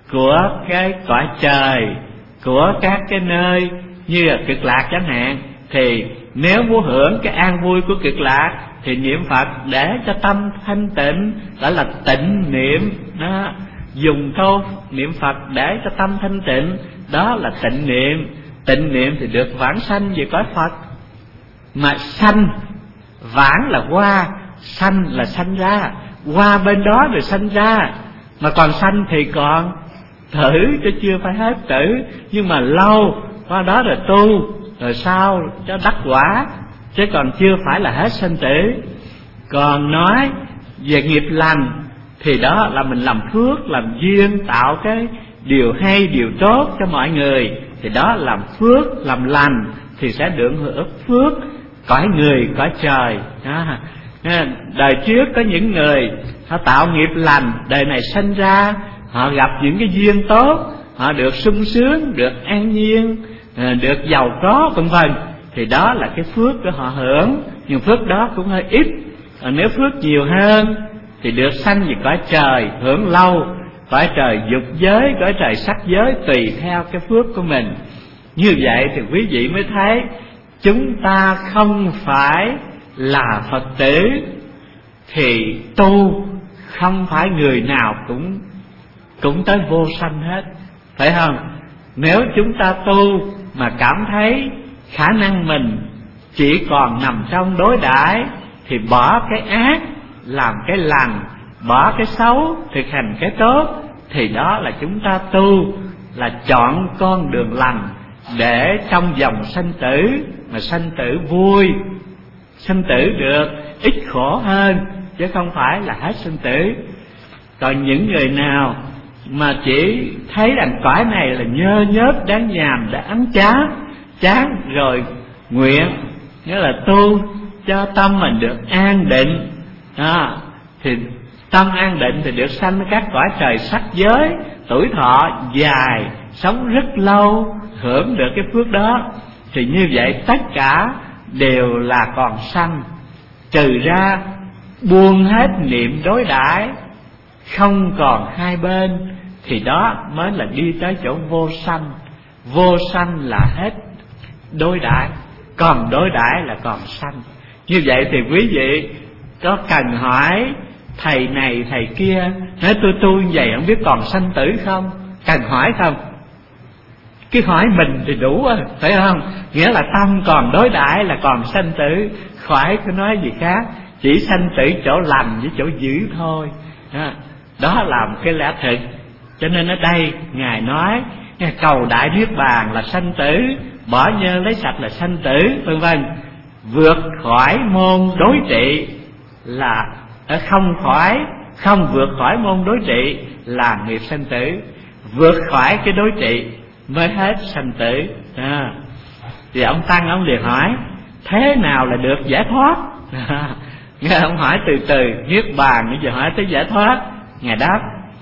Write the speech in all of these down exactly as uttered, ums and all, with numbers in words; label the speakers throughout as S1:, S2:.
S1: của cái cõi trời, của các cái nơi như là Cực Lạc chẳng hạn, thì nếu muốn hưởng cái an vui của Cực Lạc thì niệm Phật để cho tâm thanh tịnh, đó là tịnh niệm đó. Dùng câu niệm Phật để cho tâm thanh tịnh, đó là tịnh niệm. Tịnh niệm thì được vãng sanh về cõi Phật. Mà sanh, vãng là qua, sanh là sanh ra, qua bên đó rồi sanh ra. Mà còn sanh thì còn tử, chứ chưa phải hết tử. Nhưng mà lâu qua đó rồi tu, rồi sau cho đắc quả, chứ còn chưa phải là hết sanh tử. Còn nói về nghiệp lành thì đó là mình làm phước, làm duyên, tạo cái điều hay, điều tốt cho mọi người, thì đó làm phước, làm lành thì sẽ được hưởng phước cõi người, cõi trời đó. Đời trước có những người họ tạo nghiệp lành, đời này sinh ra họ gặp những cái duyên tốt, họ được sung sướng, được an nhiên, được giàu có vân vân, thì đó là cái phước của họ hưởng. Nhưng phước đó cũng hơi ít. Còn nếu phước nhiều hơn thì được sanh về cõi trời, hưởng lâu, cõi trời dục giới, cõi trời sắc giới, tùy theo cái phước của mình. Như vậy thì quý vị mới thấy chúng ta không phải là Phật tử thì tu không phải người nào cũng cũng tới vô sanh hết, phải không? Nếu chúng ta tu mà cảm thấy khả năng mình chỉ còn nằm trong đối đãi thì bỏ cái ác làm cái lành, bỏ cái xấu thực hành cái tốt, thì đó là chúng ta tu, là chọn con đường lành để trong dòng sanh tử mà sanh tử vui, sanh tử được ít khổ hơn, chứ không phải là hết sanh tử. Còn những người nào mà chỉ thấy rằng cõi này là nhơ nhớp đáng nhàm, đã ấm chán, chán rồi nguyện, nghĩa là tu cho tâm mình được an định à, thì tâm an định thì được sanh các cõi trời sắc giới, tuổi thọ dài, sống rất lâu, hưởng được cái phước đó. Thì như vậy tất cả đều là còn sanh, trừ ra buông hết niệm đối đãi, không còn hai bên, thì đó mới là đi tới chỗ vô sanh. Vô sanh là hết đối đãi, còn đối đãi là còn sanh. Như vậy thì quý vị có cần hỏi thầy này thầy kia, nói tôi tu như vậy không biết còn sanh tử không? Cần hỏi không? Cứ hỏi mình thì đủ rồi, phải không? Nghĩa là tâm còn đối đãi là còn sanh tử, khỏi có nói gì khác, chỉ sanh tử chỗ lành với chỗ dữ thôi. Đó là một cái lẽ thực. Cho nên ở đây Ngài nói cầu đại niết bàn là sanh tử, bỏ nhơ lấy sạch là sanh tử, vân vân. Vượt khỏi môn đối trị là không khỏi, không vượt khỏi môn đối trị là nghiệp sanh tử. Vượt khỏi cái đối trị mới hết sanh tử à. Thì ông Tăng ông liền hỏi thế nào là được giải thoát à. Nghe ông hỏi từ từ niết bàn, bây giờ hỏi tới giải thoát. Ngài đáp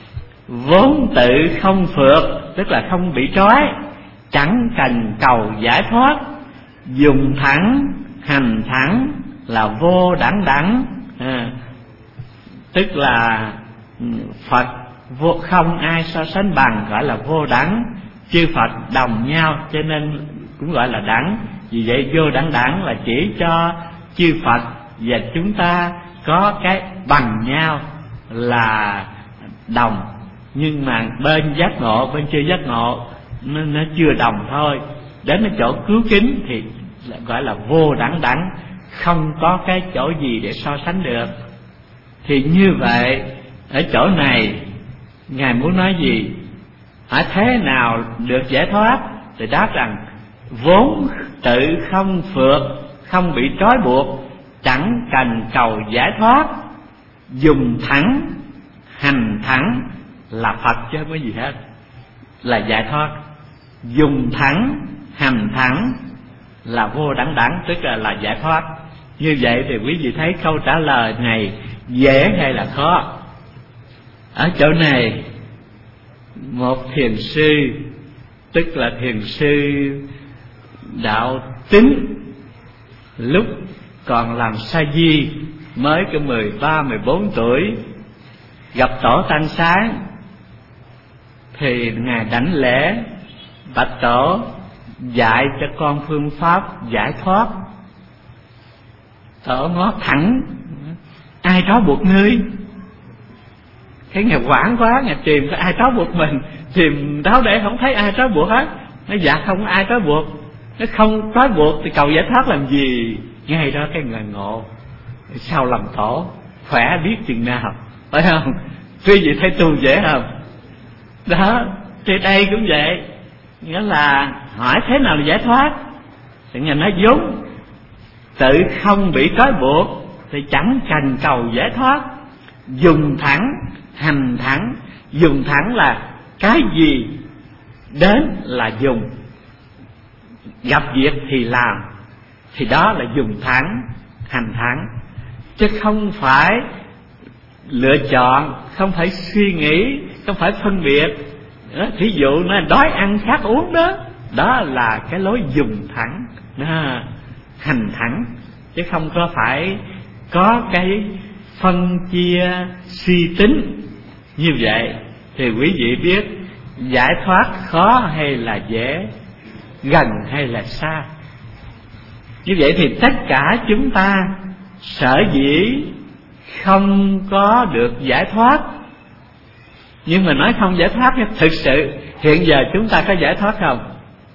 S1: vốn tự không phượt, tức là không bị trói, chẳng cần cầu giải thoát, dùng thẳng hành thẳng là vô đẳng đẳng à. Tức là Phật vô, không ai so sánh bằng, gọi là vô đẳng. Chư Phật đồng nhau cho nên cũng gọi là đẳng. Vì vậy vô đẳng đẳng là chỉ cho chư Phật và chúng ta có cái bằng nhau là đồng, nhưng mà bên giác ngộ, bên chưa giác ngộ nó, nó chưa đồng thôi. Đến cái chỗ cứu kính thì gọi là vô đẳng đẳng, không có cái chỗ gì để so sánh được. Thì như vậy ở chỗ này Ngài muốn nói gì? Hỏi thế nào được giải thoát? Thì đáp rằng vốn tự không phượt, không bị trói buộc, chẳng cần cầu giải thoát, dùng thẳng hành thẳng là Phật chứ không có gì hết, là giải thoát. Dùng thẳng hành thẳng là vô đẳng đẳng, tức là là giải thoát. Như vậy thì quý vị thấy câu trả lời này dễ hay là khó? Ở chỗ này một thiền sư, tức là thiền sư đạo Tín, lúc còn làm sa di, mới có mười ba, mười bốn tuổi, gặp tổ Tăng Sáng, thì Ngài đảnh lễ bạch Tổ dạy cho con phương pháp giải thoát. Tổ ngó thẳng: ai trói buộc ngươi? Cái Ngài hoảng quá, Ngài tìm có ai trói buộc mình, tìm đâu để không thấy ai trói buộc hết. Nó dạ không có ai trói buộc. Nó không trói buộc thì cầu giải thoát làm gì? Ngay đó cái Ngài ngộ sao làm Tổ khỏe biết chừng nào, phải không? Quý vị thấy tu dễ không? Đó, thì đây cũng vậy. Nghĩa là hỏi thế nào là giải thoát, thì Ngài nói vốn tự không bị trói buộc thì chẳng cần cầu giải thoát. Dùng thẳng, hành thẳng. Dùng thẳng là cái gì đến là dùng, gặp việc thì làm, thì đó là dùng thẳng, hành thẳng. Chứ không phải lựa chọn, không phải suy nghĩ, không phải phân biệt. Thí dụ nó đói ăn khát uống đó, đó là cái lối dùng thẳng, đó, hành thẳng. Chứ không có phải có cái phân chia suy tính. Như vậy thì quý vị biết giải thoát khó hay là dễ, gần hay là xa. Như vậy thì tất cả chúng ta sở dĩ không có được giải thoát, nhưng mà nói không giải thoát, thực sự hiện giờ chúng ta có giải thoát không?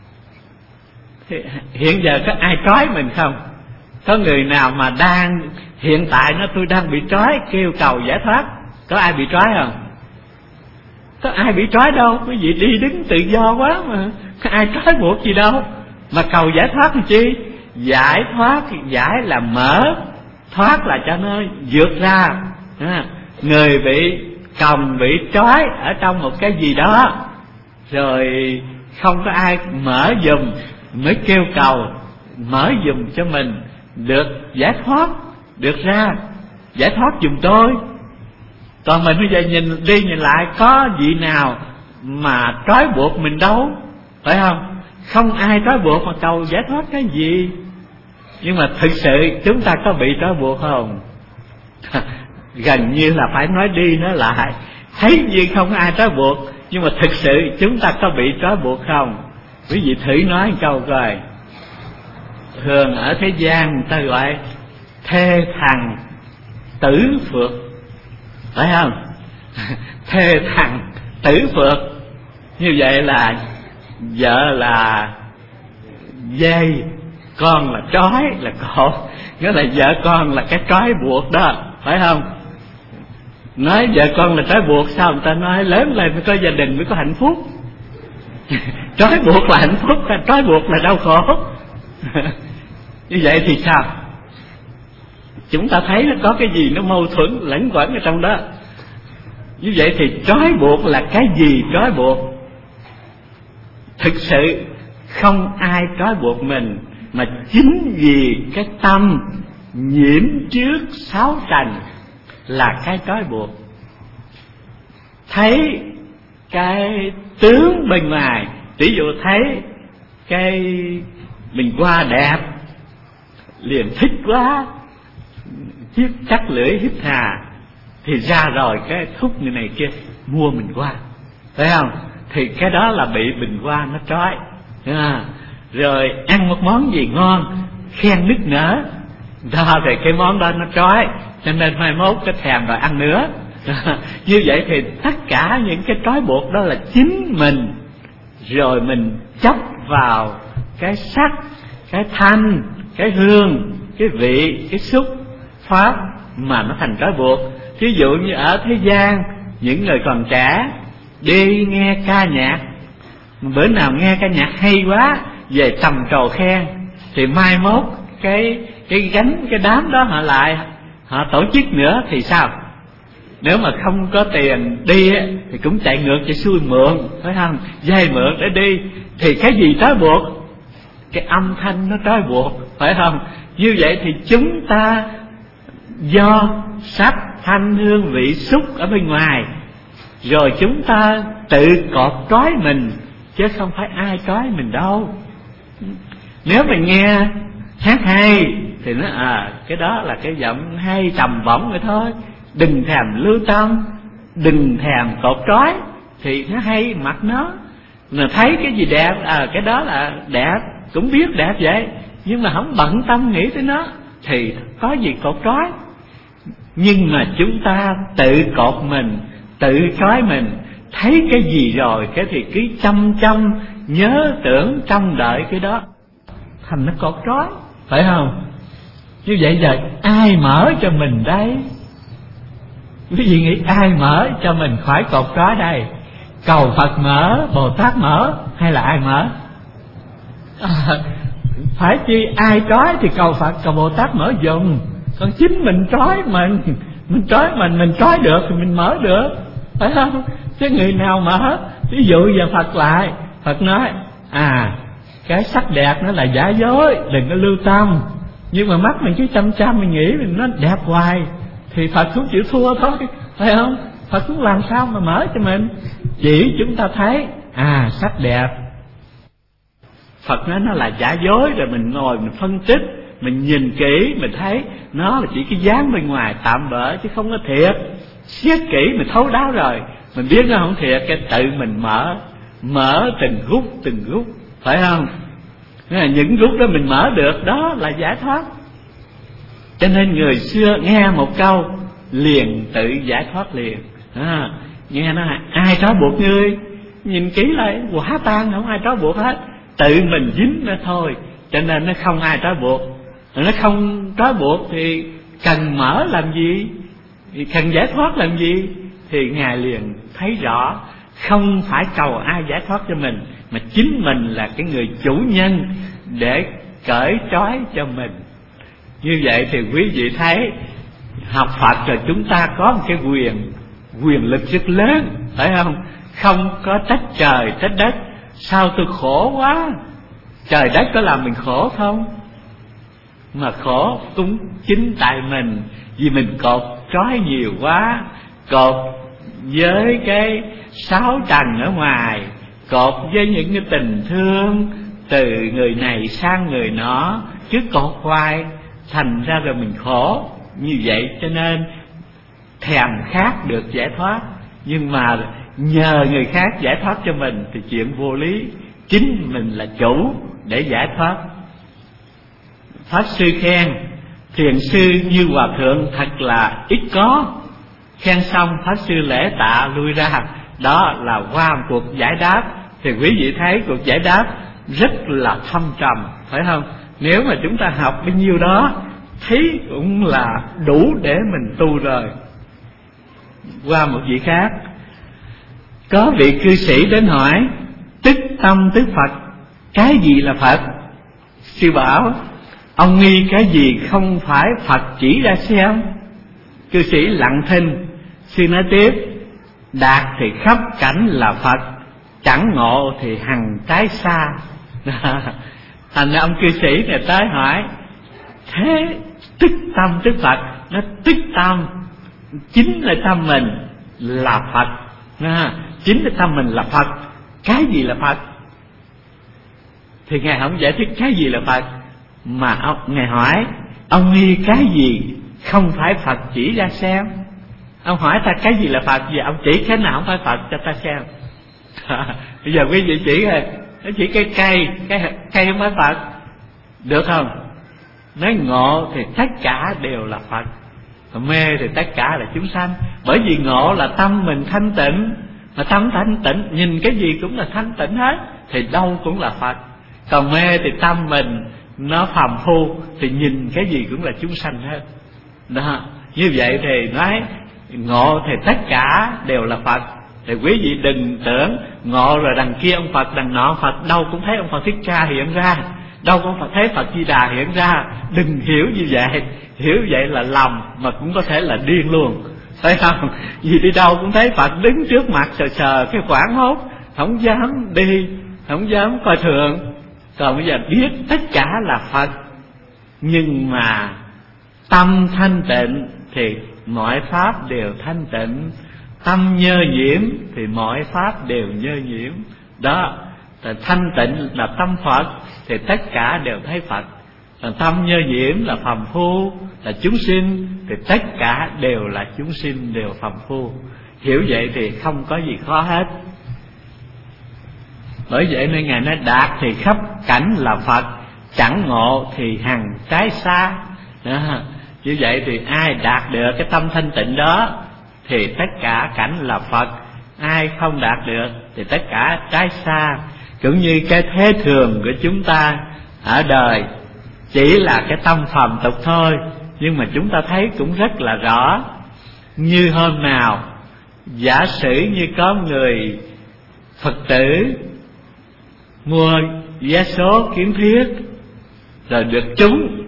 S1: Hiện giờ có ai trói mình không? Có người nào mà đang hiện tại nó tôi đang bị trói kêu cầu giải thoát, có ai bị trói không? Có ai bị trói đâu, quý vị đi đứng tự do quá mà, có ai trói buộc gì đâu mà cầu giải thoát làm chi? Giải thoát, giải là mở, thoát là cho nó vượt ra. À, người bị còng, bị trói ở trong một cái gì đó, rồi không có ai mở giùm, mới kêu cầu mở giùm cho mình được giải thoát, được ra, giải thoát giùm tôi. Còn mình bây giờ nhìn đi nhìn lại, có vị nào mà trói buộc mình đâu, phải không? Không ai trói buộc mà cầu giải thoát cái gì. Nhưng mà thực sự chúng ta có bị trói buộc không? Gần như là phải nói đi nói lại, thấy như không ai trói buộc, nhưng mà thực sự chúng ta có bị trói buộc không? Quý vị thử nói một câu coi. Thường ở thế gian người ta gọi thê thằng tử phược, phải không? Thê thằng tử phược, như vậy là vợ là dây, con là trói, là cột. Nghĩa là vợ con là cái trói buộc đó, phải không? Nói vợ con là trói buộc, sao người ta nói lớn lên mới có gia đình mới có hạnh phúc. Trói buộc là hạnh phúc, trói buộc là đau khổ. Như vậy thì sao? Chúng ta thấy nó có cái gì nó mâu thuẫn lẫn quẩn ở trong đó. Như vậy thì trói buộc là cái gì trói buộc? Thực sự không ai trói buộc mình, mà chính vì cái tâm nhiễm trước sáu trần là cái trói buộc. Thấy cái tướng bên ngoài, ví dụ thấy cái mình qua đẹp liền thích quá, chiếc chắc lưỡi hít hà, thì ra rồi cái thúc người này kia mua mình qua, phải không? Thì cái đó là bị bình hoa nó trói. À, rồi ăn một món gì ngon khen nức nở, đó thì cái món đó nó trói, cho nên mai mốt cái thèm rồi ăn nữa. Như vậy thì tất cả những cái trói buộc đó là chính mình, rồi mình chấp vào cái sắc, cái thanh, cái hương, cái vị, cái xúc pháp mà nó thành trói buộc. Ví dụ như ở thế gian, những người còn trẻ đi nghe ca nhạc, bữa nào nghe ca nhạc hay quá về trầm trồ khen, thì mai mốt cái cái gánh cái đám đó họ lại họ tổ chức nữa thì sao? Nếu mà không có tiền đi thì cũng chạy ngược chạy xuôi mượn, phải không? Vay mượn để đi, thì cái gì trói buộc? Cái âm thanh nó trói buộc, phải không? Như vậy thì chúng ta do sắc thanh hương vị xúc ở bên ngoài, rồi chúng ta tự cột trói mình, chứ không phải ai trói mình đâu. Nếu mình nghe hát hay thì nó à cái đó là cái giọng hay trầm bổng vậy thôi, đừng thèm lưu tâm, đừng thèm cột trói. thì nó hay mặc nó. Mà thấy cái gì đẹp, à cái đó là đẹp, cũng biết đẹp vậy, nhưng mà không bận tâm nghĩ tới nó thì có gì cột trói. Nhưng mà chúng ta tự cột mình, tự trói mình, thấy cái gì rồi cái thì cứ chăm chăm nhớ tưởng trông đợi cái đó, thành nó cột trói, phải không? Như vậy giờ ai mở cho mình đây? Quý vị nghĩ ai mở cho mình khỏi cột trói đây? Cầu Phật mở, Bồ Tát mở, hay là ai mở? À, phải chi ai trói thì cầu Phật, cầu Bồ Tát mở dùng. Còn chính mình trói mình, mình trói mình, mình trói được thì mình mở được, phải không? Chứ người nào mở? Ví dụ giờ Phật lại, Phật nói à cái sắc đẹp nó là giả dối, đừng có lưu tâm. Nhưng mà mắt mình cứ chăm chăm mình nghĩ mình nó đẹp hoài thì Phật cũng chịu thua thôi, phải không? Phật cũng làm sao mà mở cho mình. Chỉ chúng ta thấy à sắc đẹp, Phật nói nó là giả dối, rồi mình ngồi mình phân tích, mình nhìn kỹ mình thấy nó là chỉ cái dáng bên ngoài tạm bỡ chứ không có thiệt. Xét kỹ mình thấu đáo rồi mình biết nó không thiệt, cái tự mình mở, mở từng gút từng gút, phải không? Những gút đó mình mở được, đó là giải thoát. Cho nên người xưa nghe một câu liền tự giải thoát liền. À, nghe nó ai trói buộc ngươi, nhìn kỹ lại quả tan không ai trói buộc hết, tự mình dính nó thôi. Cho nên nó không ai trói buộc. Nó không trói buộc thì cần mở làm gì, thì cần giải thoát làm gì? Thì Ngài liền thấy rõ không phải cầu ai giải thoát cho mình, mà chính mình là cái người chủ nhân để cởi trói cho mình. Như vậy thì quý vị thấy học Phật rồi chúng ta có một cái quyền quyền lực rất lớn, phải không? Không có trách trời trách đất, sao tôi khổ quá, trời đất có làm mình khổ không? Mà khổ cũng chính tại mình, vì mình cột trói nhiều quá, cột với cái sáu trần ở ngoài, cột với những cái tình thương từ người này sang người nọ, cứ cột hoài, thành ra rồi mình khổ. Như vậy cho nên thèm khát được giải thoát, nhưng mà nhờ người khác giải thoát cho mình thì chuyện vô lý. Chính mình là chủ để giải thoát. Pháp Sư khen thiền sư như hòa thượng thật là ít có. Khen xong Pháp Sư lễ tạ lui ra. Đó là qua một cuộc giải đáp. Thì quý vị thấy cuộc giải đáp rất là thâm trầm, phải không? Nếu mà chúng ta học bao nhiêu đó thấy cũng là đủ để mình tu rồi. Qua một vị khác, có vị cư sĩ đến hỏi tức tâm tức Phật, cái gì là Phật? Sư bảo ông nghi cái gì không phải Phật chỉ ra xem. Cư sĩ lặng thinh. Sư nói tiếp, đạt thì khắp cảnh là Phật, chẳng ngộ thì hằng trái xa. Thành ra ông cư sĩ này tới hỏi, thế tức tâm tức Phật, nó tức tâm chính là tâm mình là Phật, à, chính là tâm mình là Phật, cái gì là Phật? Thì Ngài không giải thích cái gì là Phật, mà ông, Ngài hỏi ông nghi cái gì không phải Phật chỉ ra xem. Ông hỏi ta cái gì là Phật, giờ ông chỉ cái nào không phải Phật cho ta xem. Bây giờ quý vị chỉ rồi, nó chỉ cái cây, cái cây không phải Phật, được không? Nói ngộ thì tất cả đều là Phật, mê thì tất cả là chúng sanh. Bởi vì ngộ là tâm mình thanh tịnh, mà tâm thanh tịnh nhìn cái gì cũng là thanh tịnh hết, thì đâu cũng là Phật. Còn mê thì tâm mình nó phàm phu, thì nhìn cái gì cũng là chúng sanh hết. Đó, như vậy thì nói ngộ thì tất cả đều là Phật. Thì quý vị đừng tưởng ngộ rồi đằng kia ông Phật, đằng nọ Phật, đâu cũng thấy ông Phật Thích Ca hiện ra, đâu cũng phải thấy Phật Di Đà hiện ra. Đừng hiểu như vậy, hiểu vậy là lầm, mà cũng có thể là điên luôn, phải không? Vì đi đâu cũng thấy Phật đứng trước mặt sờ sờ cái quảng hốt, không dám đi, không dám coi thường. Còn bây giờ biết tất cả là Phật, nhưng mà tâm thanh tịnh thì mọi pháp đều thanh tịnh, tâm nhơ nhiễm thì mọi pháp đều nhơ nhiễm. Đó, thanh tịnh là tâm Phật thì tất cả đều thấy Phật. Còn tâm nhơ nhiễm là phàm phu, là chúng sinh, thì tất cả đều là chúng sinh, đều phàm phu. Hiểu vậy thì không có gì khó hết. Bởi vậy nên Ngài nói đạt thì khắp cảnh là Phật, chẳng ngộ thì hằng trái xa. Đó. Như vậy thì ai đạt được cái tâm thanh tịnh đó thì tất cả cảnh là Phật, ai không đạt được thì tất cả trái xa. Cũng như cái thế thường của chúng ta ở đời chỉ là cái tâm phàm tục thôi, nhưng mà chúng ta thấy cũng rất là rõ. Như hôm nào giả sử như có người Phật tử mua vé số kiến thiết rồi được trúng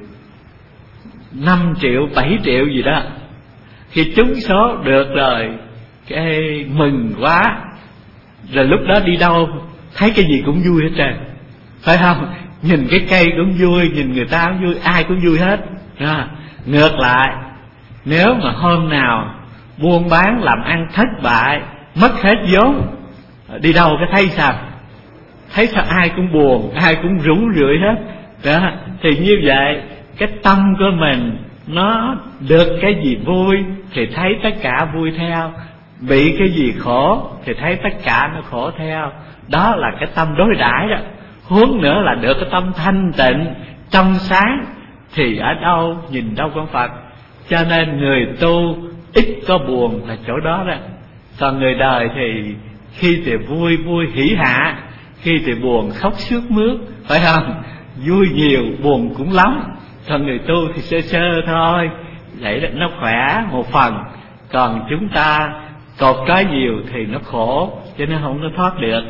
S1: năm triệu, bảy triệu gì đó. Khi trúng số được rồi, cái mừng quá, rồi lúc đó đi đâu thấy cái gì cũng vui hết trơn, phải không? Nhìn cái cây cũng vui, nhìn người ta cũng vui, ai cũng vui hết. À, ngược lại, nếu mà hôm nào buôn bán làm ăn thất bại, mất hết vốn, đi đâu cái thấy sao? Thấy sao ai cũng buồn, ai cũng rủng rượi hết. Đó, thì như vậy cái tâm của mình nó được cái gì vui thì thấy tất cả vui theo, bị cái gì khổ thì thấy tất cả nó khổ theo. Đó là cái tâm đối đãi đó. Huống nữa là được cái tâm thanh tịnh trong sáng thì ở đâu nhìn đâu con Phật. Cho nên người tu ít có buồn là chỗ đó đó. Còn người đời thì khi thì vui vui hỉ hạ, khi thì buồn khóc sướt mướt, phải không? Vui nhiều buồn cũng lắm. Còn người tu thì sơ sơ thôi, vậy đó, nó khỏe một phần. Còn chúng ta cột cái nhiều thì nó khổ, cho nên không có thoát được.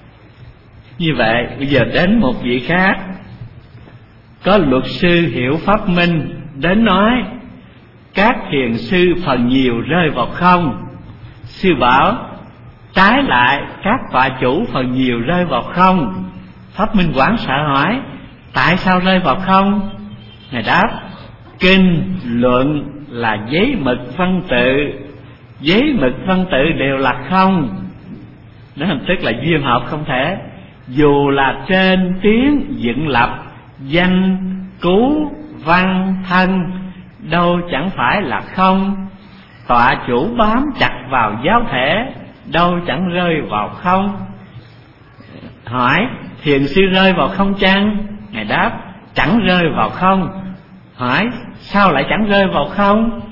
S1: Như vậy bây giờ đến một vị khác. Có luật sư Hiểu Pháp Minh đến nói: các thiền sư phần nhiều rơi vào không. Sư bảo trái lại các tọa chủ phần nhiều rơi vào không. Pháp Minh hoảng sợ hỏi: tại sao rơi vào không? Ngài đáp: kinh luận là giấy mực văn tự, giấy mực văn tự đều là không. Đó tức là duyên hợp không thể. Dù là trên tiếng dựng lập, danh cứu văn thân, đâu chẳng phải là không. Tọa chủ bám chặt vào giáo thể, đâu chẳng rơi vào không. Hỏi: thiền sư rơi vào không chăng? Ngài đáp: chẳng rơi vào không. Hỏi: sao lại chẳng rơi vào không?